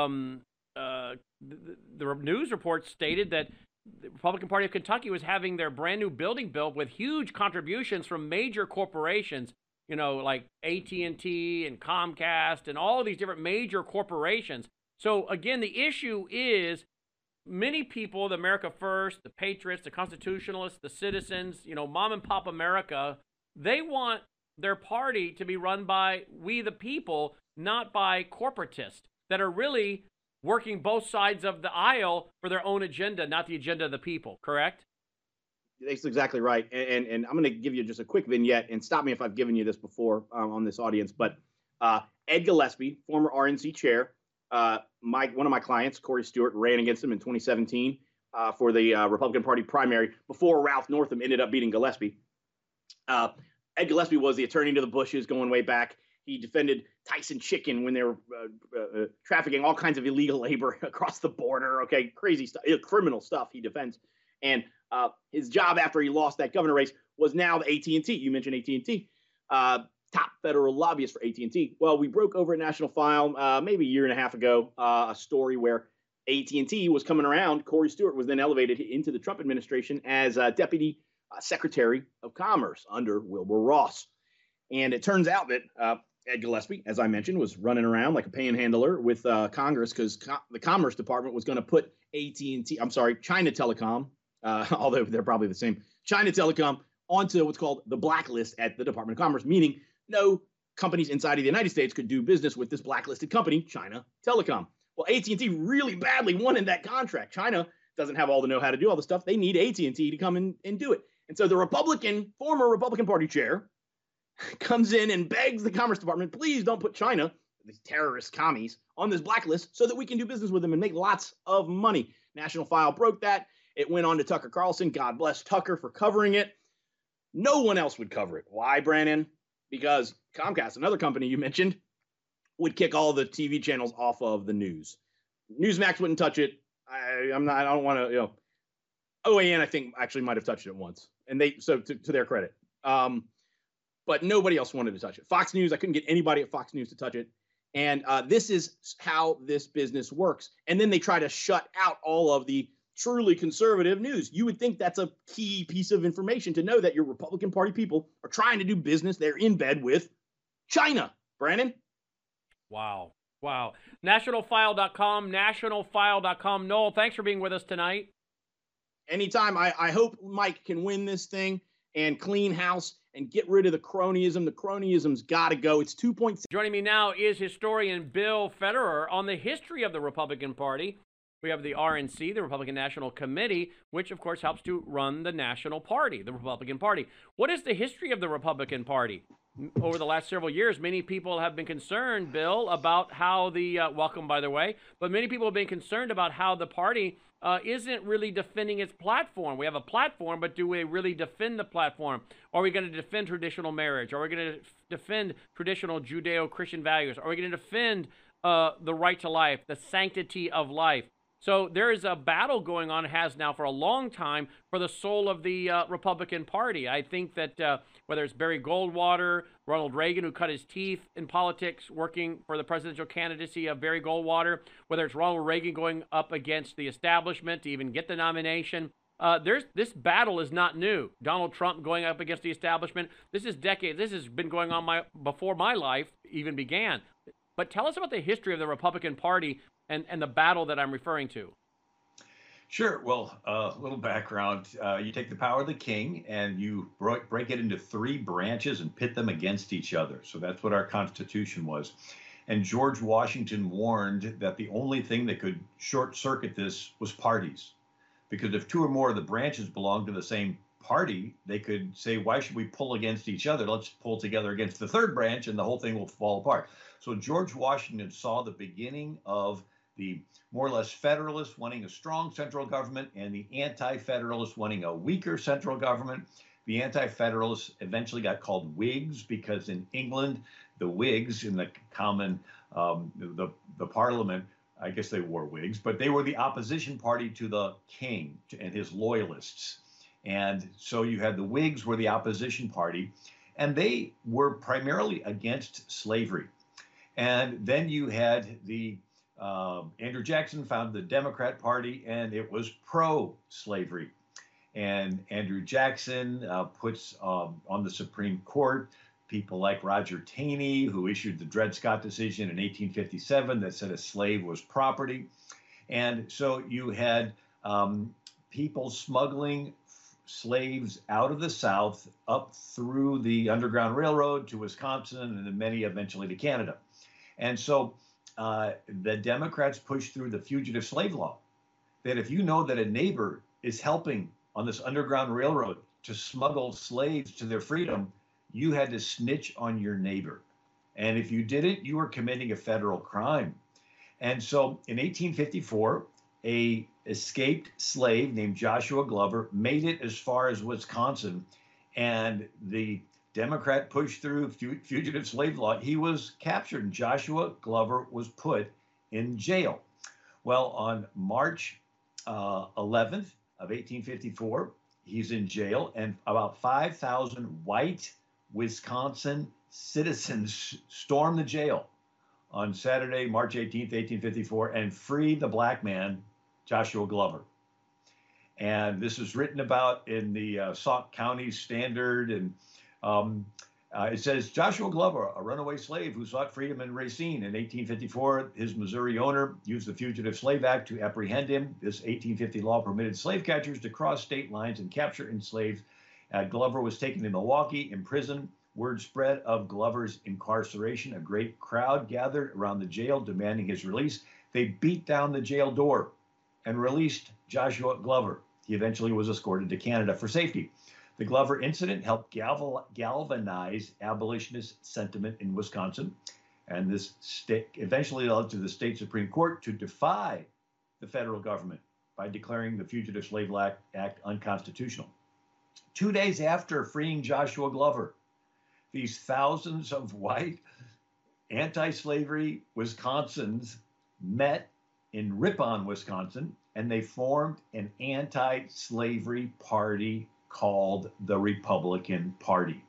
the news report stated that the Republican Party of Kentucky was having their brand new building built with huge contributions from major corporations, like AT&T and Comcast and all of these different major corporations. So again, the issue is many people, the America First, the patriots, the constitutionalists, the citizens, mom and pop America, they want their party to be run by we the people, not by corporatists that are really working both sides of the aisle for their own agenda, not the agenda of the people, correct? That's exactly right. And I'm going to give you just a quick vignette, and stop me if I've given you this before on this audience. But Ed Gillespie, former RNC chair, one of my clients, Corey Stewart, ran against him in 2017 for the Republican Party primary before Ralph Northam ended up beating Gillespie. Ed Gillespie was the attorney to the Bushes going way back. He defended Tyson Chicken when they were trafficking all kinds of illegal labor across the border. Okay, crazy stuff, criminal stuff he defends. And his job after he lost that governor race was now the AT&T. You mentioned AT&T, top federal lobbyist for AT&T. Well, we broke over at National File maybe a year and a half ago a story where AT&T was coming around. Corey Stewart was then elevated into the Trump administration as Deputy Secretary of Commerce under Wilbur Ross. And it turns out that Ed Gillespie, as I mentioned, was running around like a panhandler with Congress because the Commerce Department was going to put China Telecom, although they're probably the same, China Telecom onto what's called the blacklist at the Department of Commerce, meaning no companies inside of the United States could do business with this blacklisted company, China Telecom. Well, AT&T really badly wanted that contract. China doesn't have all the know-how to do all the stuff. They need AT&T to come in and do it. And so the former Republican Party chair, comes in and begs the Commerce Department, please don't put China, these terrorist commies, on this blacklist so that we can do business with them and make lots of money. National File broke that. It went on to Tucker Carlson. God bless Tucker for covering it. No one else would cover it. Why, Brandon? Because Comcast, another company you mentioned, would kick all the TV channels off of the news. Newsmax wouldn't touch it. I don't want to, OAN, I think, actually might have touched it once. And to their credit. But nobody else wanted to touch it. Fox News, I couldn't get anybody at Fox News to touch it. And this is how this business works. And then they try to shut out all of the truly conservative news. You would think that's a key piece of information to know that your Republican Party people are trying to do business. They're in bed with China. Brandon? Wow. Nationalfile.com, nationalfile.com. Noel, thanks for being with us tonight. Anytime. I hope Mike can win this thing and clean house and get rid of the cronyism. The cronyism's got to go. It's 2.6. Joining me now is historian Bill Federer on the history of the Republican Party. We have the RNC, the Republican National Committee, which of course helps to run the national party, the Republican Party. What is the history of the Republican Party? Over the last several years, many people have been concerned, Bill, about how the, welcome by the way, but many people have been concerned about how the party isn't really defending its platform. We have a platform, but do we really defend the platform? Are we going to defend traditional marriage? Are we going to defend traditional Judeo-Christian values? Are we going to defend the right to life, the sanctity of life? So there is a battle going on, has now for a long time, for the soul of the Republican Party. I think that whether it's Barry Goldwater, Ronald Reagan, who cut his teeth in politics working for the presidential candidacy of Barry Goldwater, whether it's Ronald Reagan going up against the establishment to even get the nomination, this battle is not new. Donald Trump going up against the establishment, this is decades. This has been going on before my life even began. But tell us about the history of the Republican Party and the battle that I'm referring to. Sure. Well, a little background. You take the power of the king and you break it into three branches and pit them against each other. So that's what our Constitution was. And George Washington warned that the only thing that could short circuit this was parties. Because if two or more of the branches belonged to the same party, they could say, why should we pull against each other? Let's pull together against the third branch and the whole thing will fall apart. So George Washington saw the beginning of the more or less Federalists wanting a strong central government and the anti-Federalists wanting a weaker central government. The anti-Federalists eventually got called Whigs because in England, the Whigs in the common, the Parliament, I guess they wore wigs, but they were the opposition party to the king and his loyalists. And so you had the Whigs were the opposition party, and they were primarily against slavery. And then you had the Andrew Jackson founded the Democrat Party, and it was pro-slavery. And Andrew Jackson puts on the Supreme Court people like Roger Taney, who issued the Dred Scott decision in 1857 that said a slave was property. And so you had people smuggling slaves out of the South up through the Underground Railroad to Wisconsin and then many eventually to Canada. And so the Democrats pushed through the fugitive slave law, that if you know that a neighbor is helping on this Underground Railroad to smuggle slaves to their freedom, you had to snitch on your neighbor. And if you didn't, you were committing a federal crime. And so in 1854, a escaped slave named Joshua Glover made it as far as Wisconsin, and the Democrat pushed through fugitive slave law. He was captured, and Joshua Glover was put in jail. Well, on March 11th of 1854, he's in jail, and about 5,000 white Wisconsin citizens stormed the jail on Saturday, March 18th, 1854, and freed the black man, Joshua Glover. And this is written about in the Sauk County Standard, and it says, Joshua Glover, a runaway slave who sought freedom in Racine in 1854, his Missouri owner used the Fugitive Slave Act to apprehend him. This 1850 law permitted slave catchers to cross state lines and capture enslaved. Glover was taken to Milwaukee, imprisoned. Word spread of Glover's incarceration. A great crowd gathered around the jail demanding his release. They beat down the jail door and released Joshua Glover. He eventually was escorted to Canada for safety. The Glover incident helped galvanize abolitionist sentiment in Wisconsin, and this eventually led to the state Supreme Court to defy the federal government by declaring the Fugitive Slave Act unconstitutional. 2 days after freeing Joshua Glover, these thousands of white anti-slavery Wisconsins met in Ripon, Wisconsin, and they formed an anti-slavery party called the Republican Party.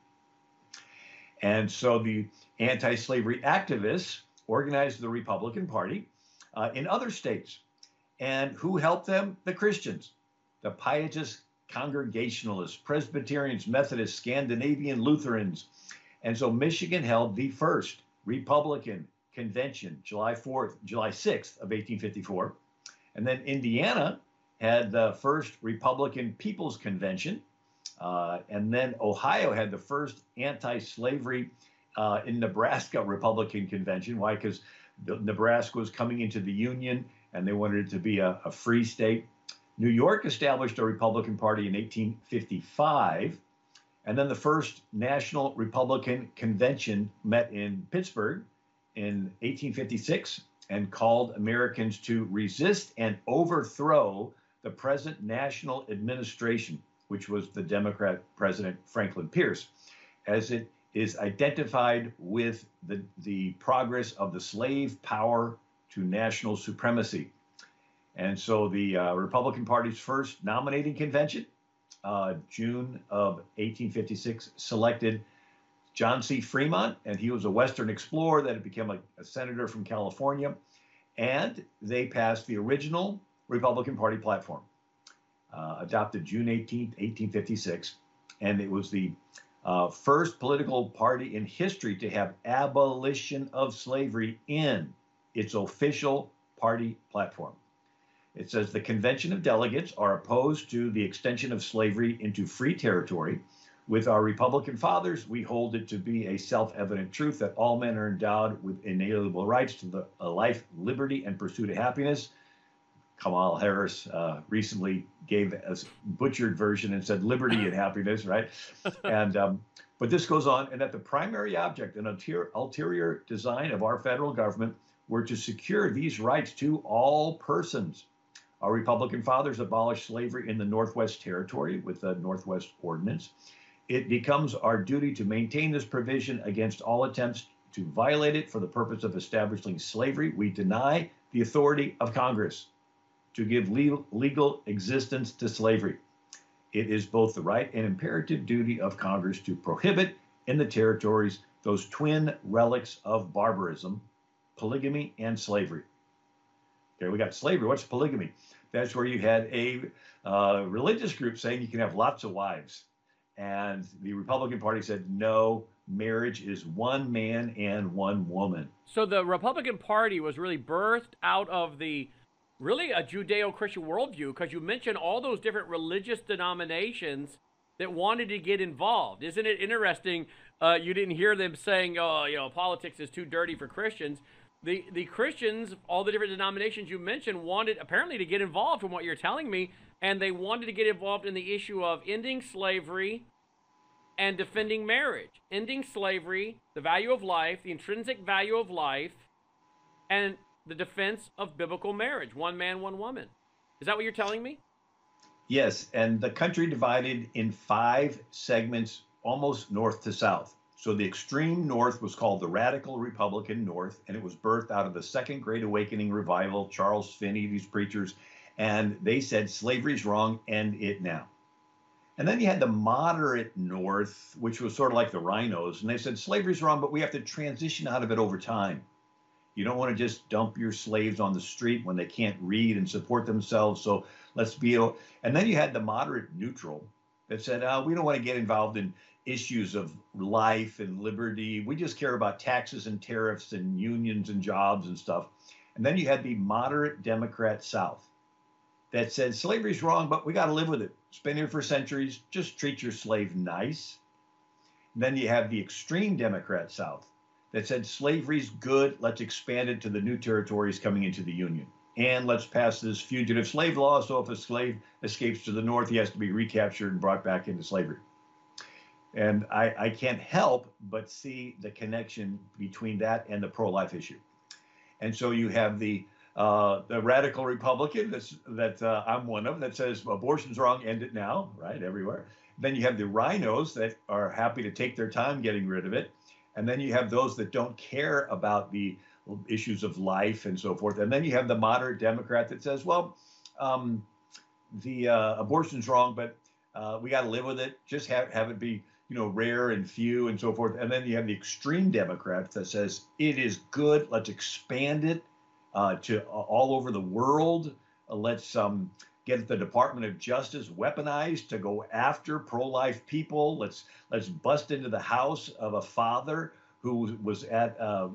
And so the anti-slavery activists organized the Republican Party in other states. And who helped them? The Christians, the pietist Congregationalists, Presbyterians, Methodists, Scandinavian Lutherans. And so Michigan held the first Republican convention, July 6th of 1854. And then Indiana had the first Republican People's Convention. And then Ohio had the first anti-slavery in Nebraska Republican Convention. Why? Because Nebraska was coming into the Union, and they wanted it to be a free state. New York established a Republican Party in 1855, and then the first National Republican Convention met in Pittsburgh in 1856 and called Americans to resist and overthrow the present national administration, which was the Democrat President Franklin Pierce, as it is identified with the progress of the slave power to national supremacy. And so the Republican Party's first nominating convention, June of 1856, selected John C. Fremont, and he was a Western explorer that had become a senator from California. And they passed the original Republican Party platform, adopted June 18th, 1856. And it was the first political party in history to have abolition of slavery in its official party platform. It says the convention of delegates are opposed to the extension of slavery into free territory. With our Republican fathers, we hold it to be a self-evident truth that all men are endowed with inalienable rights to a life, liberty, and pursuit of happiness. Kamala Harris recently gave a butchered version and said liberty and happiness, right? And but this goes on, and that the primary object and ulterior design of our federal government were to secure these rights to all persons. Our Republican fathers abolished slavery in the Northwest Territory with the Northwest Ordinance. It becomes our duty to maintain this provision against all attempts to violate it for the purpose of establishing slavery. We deny the authority of Congress to give legal existence to slavery. It is both the right and imperative duty of Congress to prohibit in the territories those twin relics of barbarism, polygamy and slavery. Okay, we got slavery. What's polygamy? That's where you had a religious group saying you can have lots of wives. And the Republican Party said, no, marriage is one man and one woman. So the Republican Party was really birthed out of really a Judeo-Christian worldview, because you mentioned all those different religious denominations that wanted to get involved. Isn't it interesting? You didn't hear them saying, oh, politics is too dirty for Christians. The Christians, all the different denominations you mentioned, wanted apparently to get involved, from what you're telling me, and they wanted to get involved in the issue of ending slavery and defending marriage. Ending slavery, the value of life, the intrinsic value of life, and the defense of biblical marriage, one man, one woman. Is that what you're telling me? Yes, and the country divided in 5 segments, almost north to south. So the extreme north was called the Radical Republican North, and it was birthed out of the Second Great Awakening revival, Charles Finney, these preachers, and they said slavery's wrong, end it now. And then you had the moderate north, which was sort of like the rhinos, and they said slavery's wrong, but we have to transition out of it over time. You don't want to just dump your slaves on the street when they can't read and support themselves. So let's be, and then you had the moderate neutral that said, we don't want to get involved in issues of life and liberty. We just care about taxes and tariffs and unions and jobs and stuff. And then you had the moderate Democrat South that said slavery's wrong, but we got to live with it. It's been here for centuries. Just treat your slave nice. And then you have the extreme Democrat South that said slavery's good. Let's expand it to the new territories coming into the Union. And let's pass this fugitive slave law. So if a slave escapes to the north, he has to be recaptured and brought back into slavery. And I can't help but see the connection between that and the pro-life issue. And so you have the radical Republican that I'm one of, that says abortion's wrong, end it now, right, everywhere. Then you have the rhinos that are happy to take their time getting rid of it. And then you have those that don't care about the issues of life and so forth. And then you have the moderate Democrat that says, well, the abortion's wrong, but we got to live with it. Just have it be, rare and few and so forth. And then you have the extreme Democrat that says it is good. Let's expand it to all over the world. Let's get the Department of Justice weaponized to go after pro-life people. Let's bust into the house of a father who was at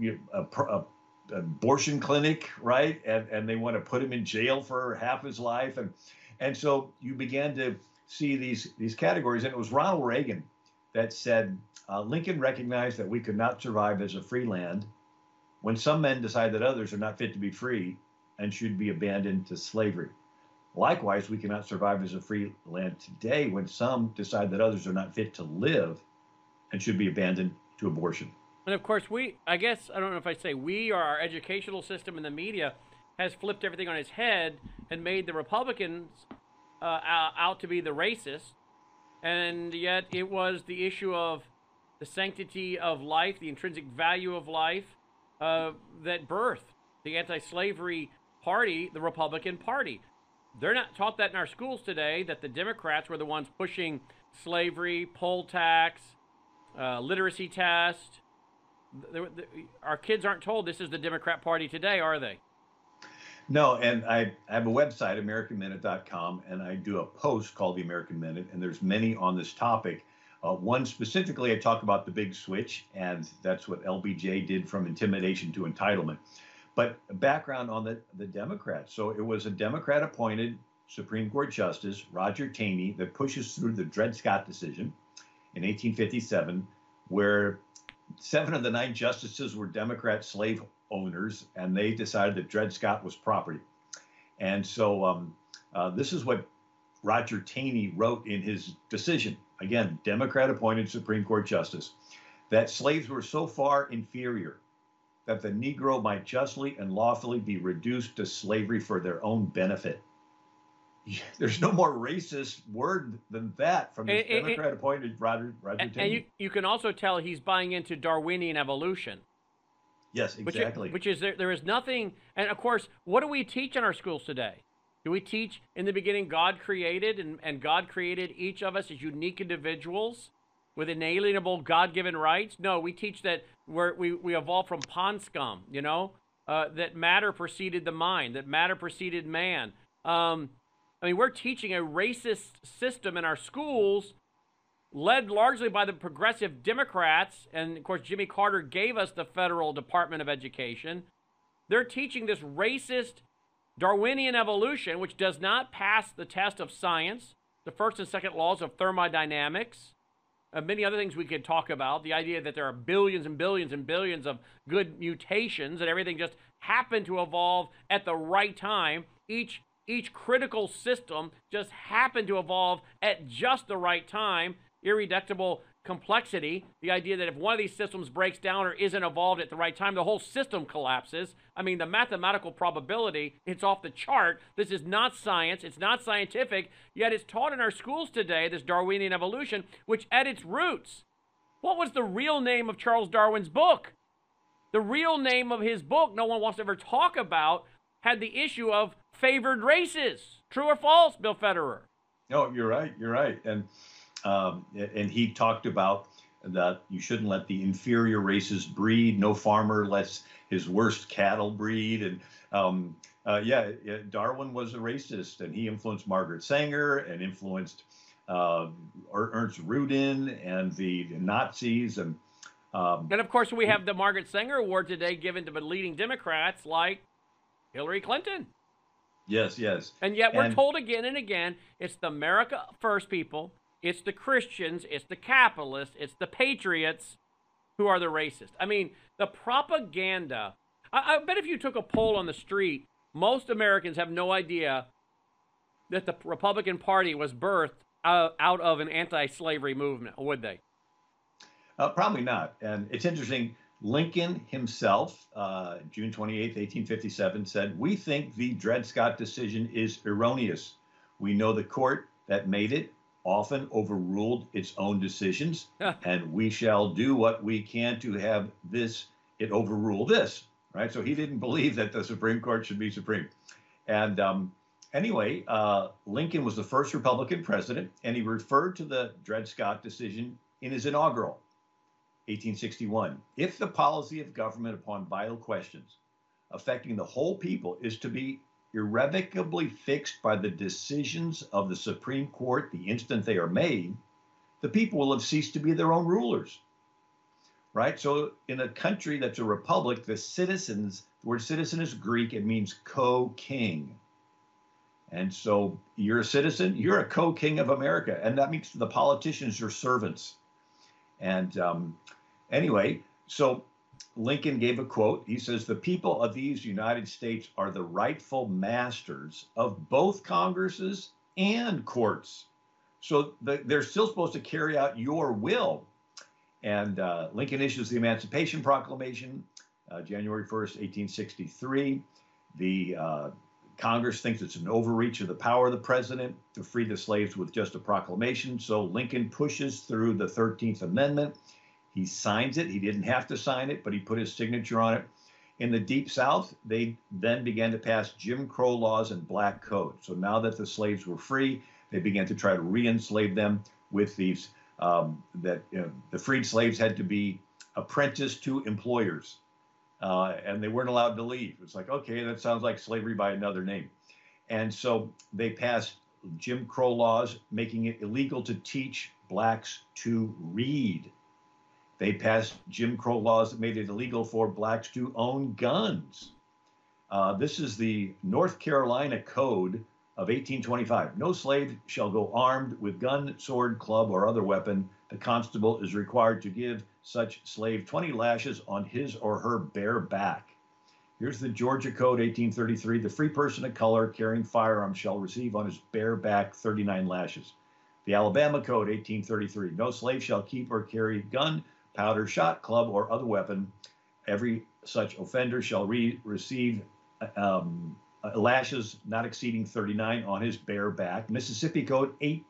abortion clinic, right? And they want to put him in jail for half his life. And so you began to see these categories. And it was Ronald Reagan that said, Lincoln recognized that we could not survive as a free land. When some men decide that others are not fit to be free, and should be abandoned to slavery. Likewise, we cannot survive as a free land today when some decide that others are not fit to live and should be abandoned to abortion. And of course, I guess, I don't know if I say we or our educational system and the media has flipped everything on its head and made the Republicans out to be the racists. And yet it was the issue of the sanctity of life, the intrinsic value of life, that birthed the anti-slavery party, the Republican Party. They're not taught that in our schools today, that the Democrats were the ones pushing slavery, poll tax, literacy test. Our kids aren't told this is the Democrat Party today, are they? No, and I have a website, AmericanMinute.com, and I do a post called the American Minute, and there's many on this topic. One specifically, I talk about the big switch, and that's what LBJ did from intimidation to entitlement. But background on the Democrats. So it was a Democrat-appointed Supreme Court Justice, Roger Taney, that pushes through the Dred Scott decision in 1857, where 7 of the 9 justices were Democrat slave owners, and they decided that Dred Scott was property. And so this is what Roger Taney wrote in his decision. Again, Democrat-appointed Supreme Court Justice, that slaves were so far inferior that the Negro might justly and lawfully be reduced to slavery for their own benefit. There's no more racist word than that from this Democrat-appointed Roger Taney. And you can also tell he's buying into Darwinian evolution. Yes, exactly. Which is there is nothing, and of course, what do we teach in our schools today? Do we teach in the beginning God created, and God created each of us as unique individuals with inalienable God-given rights? No, we teach that we evolved from pond scum, that matter preceded the mind, that matter preceded man. We're teaching a racist system in our schools, led largely by the progressive Democrats, and of course Jimmy Carter gave us the Federal Department of Education. They're teaching this racist Darwinian evolution, which does not pass the test of science, the first and second laws of thermodynamics, many other things we could talk about, the idea that there are billions and billions and billions of good mutations and everything just happened to evolve at the right time. Each critical system just happened to evolve at just the right time. Irreducible complexity, the idea that if one of these systems breaks down or isn't evolved at the right time, the whole system collapses. The mathematical probability, it's off the chart. This is not science. It's not scientific, yet it's taught in our schools today, this Darwinian evolution, which at its roots, what was the real name of Charles Darwin's book? The real name of his book, no one wants to ever talk about, had the issue of favored races. True or false, Bill Federer? No, you're right. And he talked about that you shouldn't let the inferior races breed. No farmer lets his worst cattle breed. And Darwin was a racist, and he influenced Margaret Sanger and influenced Ernst Rudin and the Nazis. And of course, we have the Margaret Sanger Award today given to the leading Democrats like Hillary Clinton. Yes. And yet we're told again and again, it's the America First people, it's the Christians, it's the capitalists, it's the patriots who are the racists. The propaganda, I bet if you took a poll on the street, most Americans have no idea that the Republican Party was birthed out of an anti-slavery movement, would they? Probably not. And it's interesting, Lincoln himself, June 28th, 1857, said, "We think the Dred Scott decision is erroneous. We know the court that made it often overruled its own decisions, and we shall do what we can to have it overrule this," right? So he didn't believe that the Supreme Court should be supreme. And anyway, Lincoln was the first Republican president, and he referred to the Dred Scott decision in his inaugural, 1861. "If the policy of government upon vital questions affecting the whole people is to be irrevocably fixed by the decisions of the Supreme Court the instant they are made, the people will have ceased to be their own rulers." Right? So in a country that's a republic, the word citizen is Greek, it means co-king. And so you're a citizen, you're a co-king of America, and that means the politicians are servants. And anyway, so Lincoln gave a quote. He says, "The people of these United States are the rightful masters of both Congresses and courts. So they're still supposed to carry out your will." And Lincoln issues the Emancipation Proclamation, January 1st, 1863. The Congress thinks it's an overreach of the power of the president to free the slaves with just a proclamation. So Lincoln pushes through the 13th Amendment. He signs it. He didn't have to sign it, but he put his signature on it. In the Deep South, they then began to pass Jim Crow laws and black code. So now that the slaves were free, they began to try to re-enslave them with these, the freed slaves had to be apprenticed to employers. And they weren't allowed to leave. It's like, okay, that sounds like slavery by another name. And so they passed Jim Crow laws, making it illegal to teach blacks to read. They passed Jim Crow laws that made it illegal for blacks to own guns. This is the North Carolina Code of 1825. No slave shall go armed with gun, sword, club, or other weapon. The constable is required to give such slave 20 lashes on his or her bare back. Here's the Georgia Code, 1833. The free person of color carrying firearms shall receive on his bare back 39 lashes. The Alabama Code, 1833. No slave shall keep or carry gun, powder, shot, club, or other weapon. Every such offender shall receive lashes not exceeding 39 on his bare back. Mississippi Code,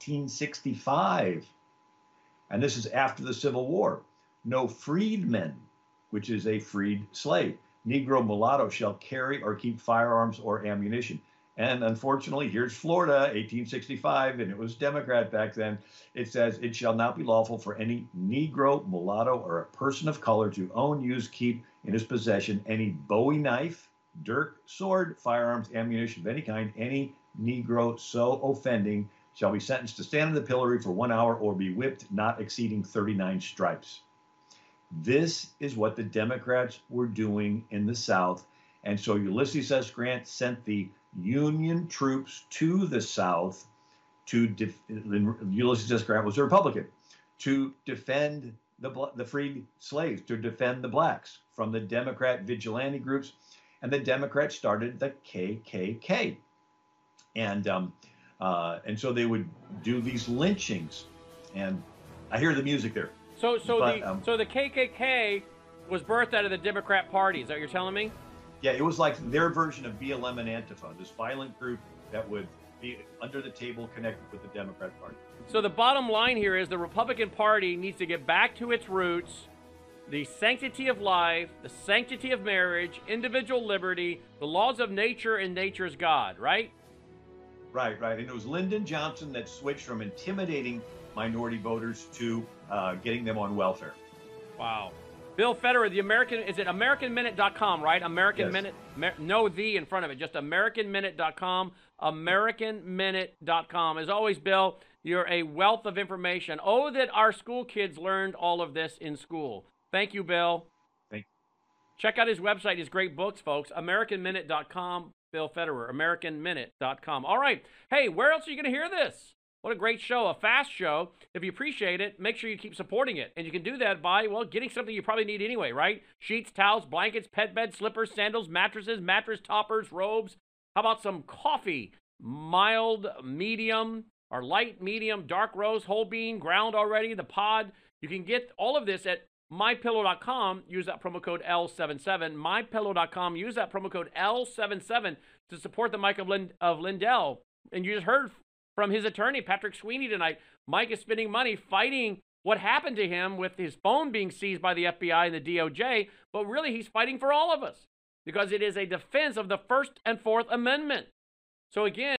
1865. And this is after the Civil War. No freedman, which is a freed slave. Negro mulatto shall carry or keep firearms or ammunition. And unfortunately, here's Florida, 1865, and it was Democrat back then. It says, it shall not be lawful for any Negro, mulatto, or a person of color to own, use, keep in his possession any Bowie knife, dirk, sword, firearms, ammunition of any kind. Any Negro so offending shall be sentenced to stand in the pillory for 1 hour or be whipped not exceeding 39 stripes. This is what the Democrats were doing in the South. And so Ulysses S. Grant sent the Union troops to the South to Ulysses S. Grant was a Republican, to defend the freed slaves, to defend the blacks from the Democrat vigilante groups. And the Democrats started the KKK. And so they would do these lynchings. And I hear the music there. So the KKK was birthed out of the Democrat Party. Is that what you're telling me? Yeah, it was like their version of BLM and Antifa, this violent group that would be under the table connected with the Democrat Party. So the bottom line here is the Republican Party needs to get back to its roots, the sanctity of life, the sanctity of marriage, individual liberty, the laws of nature and nature's God, right? Right. And it was Lyndon Johnson that switched from intimidating minority voters to getting them on welfare. Wow. Bill Federer, is it AmericanMinute.com, right? American Minute, no the in front of it, just AmericanMinute.com, AmericanMinute.com. As always, Bill, you're a wealth of information. Oh, that our school kids learned all of this in school. Thank you, Bill. Thank you. Check out his website, his great books, folks, AmericanMinute.com, Bill Federer, AmericanMinute.com. All right. Hey, where else are you going to hear this? What a great show, a fast show. If you appreciate it, make sure you keep supporting it. And you can do that by, well, getting something you probably need anyway, right? Sheets, towels, blankets, pet beds, slippers, sandals, mattresses, mattress toppers, robes. How about some coffee? Mild, medium, or light, medium, dark roast, whole bean, ground already, the pod. You can get all of this at MyPillow.com. Use that promo code L77. MyPillow.com. Use that promo code L77 to support the Mike of Lindell. And you just heard from his attorney, Patrick Sweeney, tonight. Mike is spending money fighting what happened to him with his phone being seized by the FBI and the DOJ, but really he's fighting for all of us because it is a defense of the First and Fourth Amendment. So again,